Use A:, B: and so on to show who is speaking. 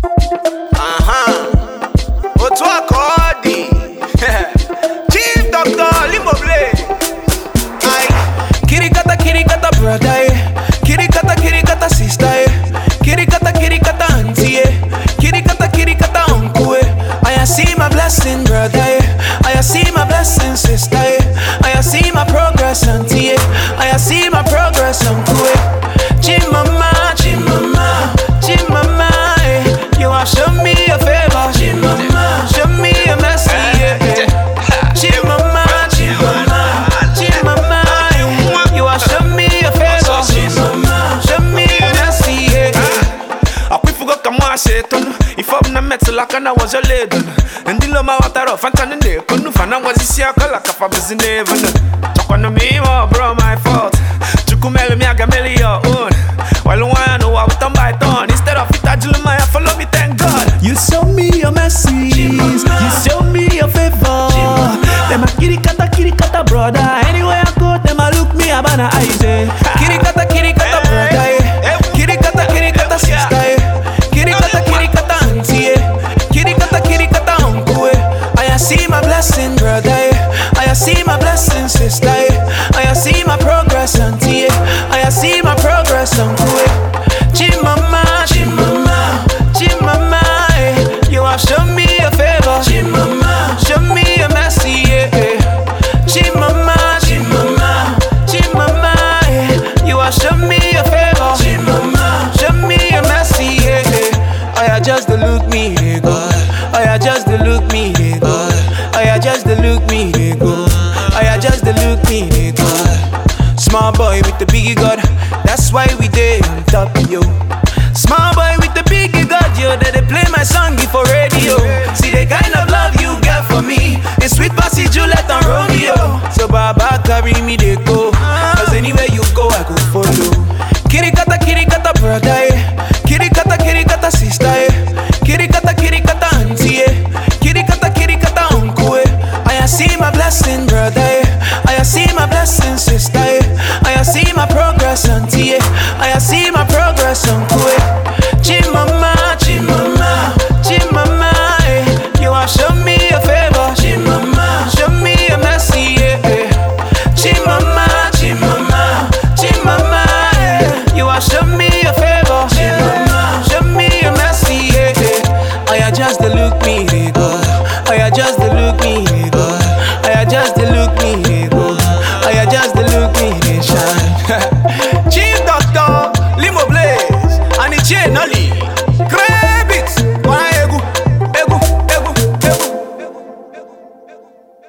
A: Otwa Kodi. Chief Doctor Limboble.
B: Kirikata brother, kirikata sister, kirikata auntie, kirikata uncle. I see my blessing brother, I see my blessing sister, I see my progress auntie, I see my progress uncle. Chimama, you have shown me a favor, Chimama, show me a mercy, Chimama, you have shown me a favor, show me a mercy,
C: Kama seton, if I'm not metal like I was a lady, and the loma water of Fantan and Nick, couldn't find out what's the like a fabulous in heaven. Talk on me, bro, my fault. Chukumel me, I got me your own. While I know I would turn by turn, instead of it, I follow me, thank God.
B: you show me your mercies, you show me your favor. Them a kirikata brother, anywhere I go, them a look me abana eyes. Kirikata brother, kirikata sister. Kirikata auntie, kirikata uncle. I see my blessing brother, I see my blessing sister, I see my progress auntie, I see my progress uncle. Chimama, you have shown me a favor, Chimama, show me a mercy, Chimama, you have shown me a favor, Chimama, show me a mercy, I just look me go, I just look me go, I just look me go, I just look me go. Small boy with the biggie God, that's why we dey on top, yo. Small boy with the biggie God, yo, that they play my song before radio. See the kind of love you got for me, it's sweet passy Juliet and Romeo. So Baba carry me, they